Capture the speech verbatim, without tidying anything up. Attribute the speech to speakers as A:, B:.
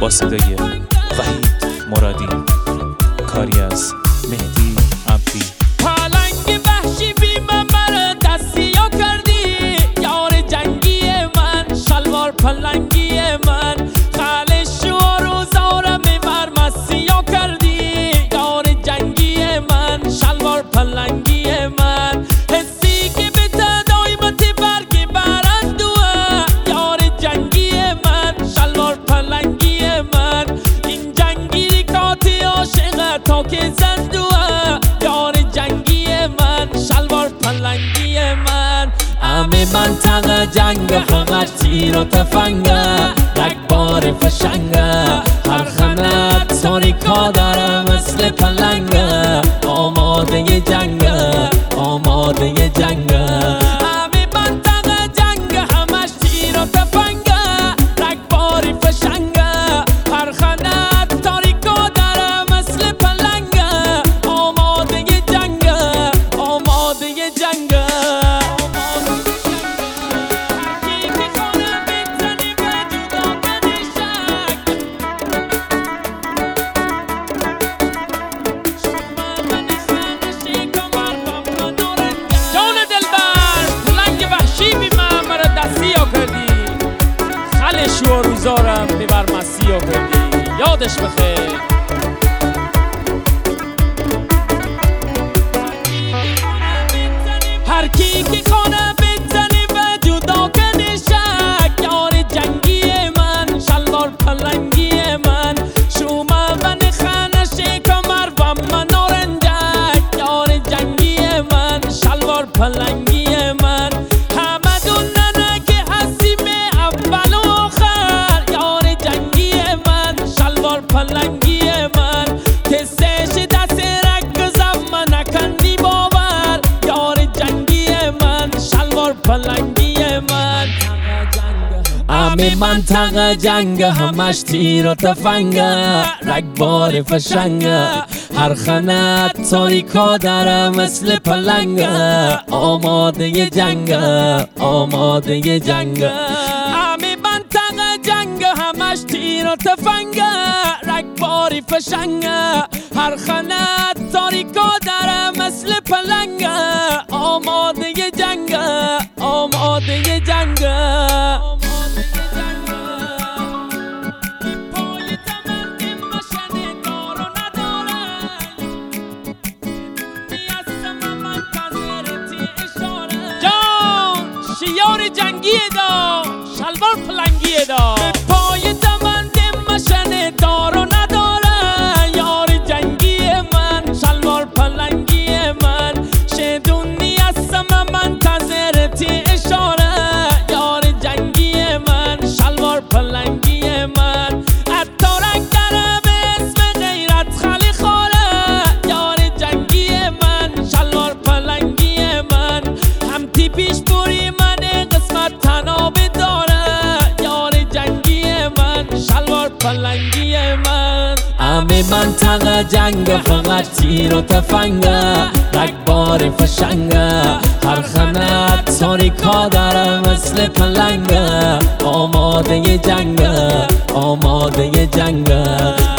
A: با صدای وحید مرادی، کاری از مهدی عبدی.
B: پلنگ وحشی بی من مرا دستیا کردی، یار جنگی من، شلوار پلنگی من، خالش و روزارم بر مسیا کردی، یار جنگی من، شلوار پلنگی من، حسی که به تدایمت برگ برندوه، یار جنگی من، شلوار پلنگی من، این جنگی کاتی عاشق تا که زندوه، یار جنگی من، شلوار پلنگی من. همه منطقه جنگ فقط تیر و تفنگه، رگبار فشنگه، هر خنت تاریکا داره مثل پلنگه، آماده جنگه، آماده جنگه. همه منطقه جنگ همش تیر و تفنگه، رگبار فشنگه، هر خنت تاریکا داره مثل پلنگه، آماده جنگه، آماده جنگه. خالش و روزارم ببر مسیا کردی، یادش بخیر. هر کی که خانه بزنی و جدا کنی شک، یار جنگی من، شلوار پلنگی من، شومه و نخانش کمر و منارنجک، یار جنگی من، شلوار پلنگی من. همه دوننه که هستیم اول و آخر، یار جنگی من، شلوار پلنگی من، کسش دست رکزم من نکندی باور، یار جنگی من، شلوار پلنگی من. همه منطقه جنگ همش تیر و تفنگه، رگبار فشنگه، هر خنت تاریکا داره مثل پلنگه، آماده جنگه، آماده جنگه. همه منطقه جنگ همش تیر و تفنگه، رگبار فشنگه، هر خنت تاریکا داره مثل پلنگه، آماده جنگه، آماده جنگه. یار جنگی دا، شلوار پلنگی دا، به پای تمند مشن دار و نداره، یار جنگی من، شلوار پلنگی من، شدونی هستم منتظرتی اشاره، یار جنگی من، شلوار پلنگی من. اتارک داره به اسم غیرت خالی خوره، یار جنگی من، شلوار پلنگی من، هم تیپیش بوری من تناب داره، یار جنگی من، شلوار پلنگی من. همه منطقه جنگ فقط تیر و تفنگه، رگبار فشنگه، هر خنت تاریکا داره مثل پلنگه، آماده جنگه، آماده جنگه.